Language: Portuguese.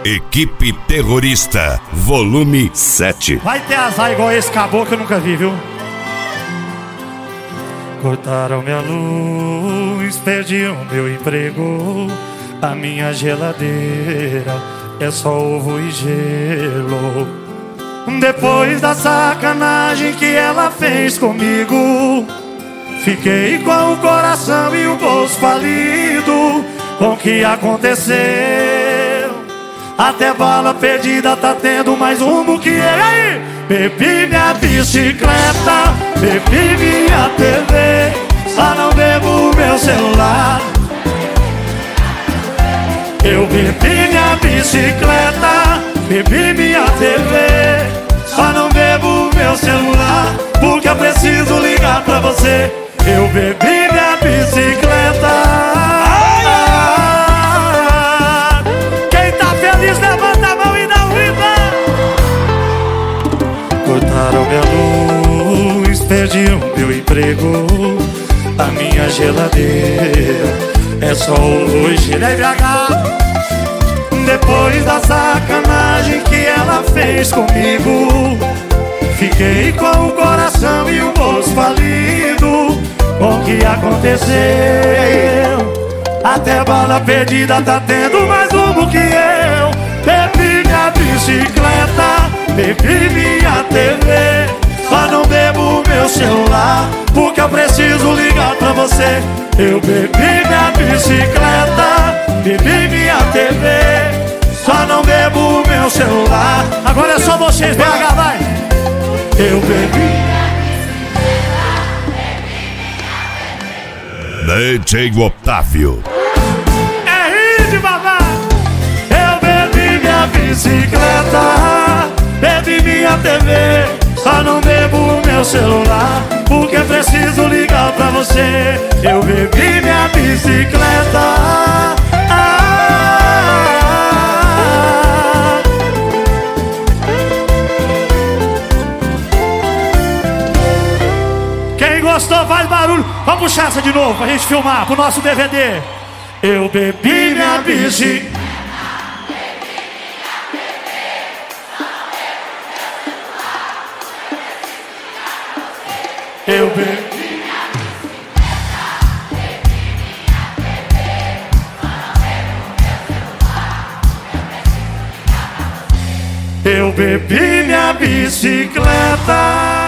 Equipe Terrorista, volume 7. Vai ter azar igual esse caboclo que eu nunca vi, viu? Cortaram minha luz, perdi o meu emprego. A minha geladeira é só ovo e gelo. Depois da sacanagem que ela fez comigo, fiquei com o coração e o bolso falido. Com o que aconteceu, até bala perdida tá tendo mais rumo que ele. Aí, bebi minha bicicleta, bebi minha TV, só não bebo meu celular. Eu bebi minha bicicleta, bebi minha TV, só não bebo meu celular, porque eu preciso ligar pra você. Eu bebi minha bicicleta. Quem tá feliz levanta a mão e dá um grito. Cortaram minha luz, perdi o meu emprego. A minha geladeira é só ovo e gelo. Depois da sacanagem que ela fez comigo, fiquei com o coração e o bolso falido. Com o que aconteceu, até bala perdida tá tendo mais rumo que eu. Bebi minha bicicleta, bebi minha TV, só não bebo meu celular, porque eu preciso ligar pra você. Eu bebi minha bicicleta, bebi minha TV, só não bebo meu celular. Agora é só vocês, BH, vai! Eu bebi DJ Otávio. É hit, babá! Eu bebi minha bicicleta, bebi minha TV, só não bebo meu celular, porque preciso ligar pra você. Eu bebi minha bicicleta. Quem gostou faz barulho. Vamos puxar essa de novo pra gente filmar pro nosso DVD. Eu bebi minha bicicleta, eu bebi, eu bebi minha bicicleta.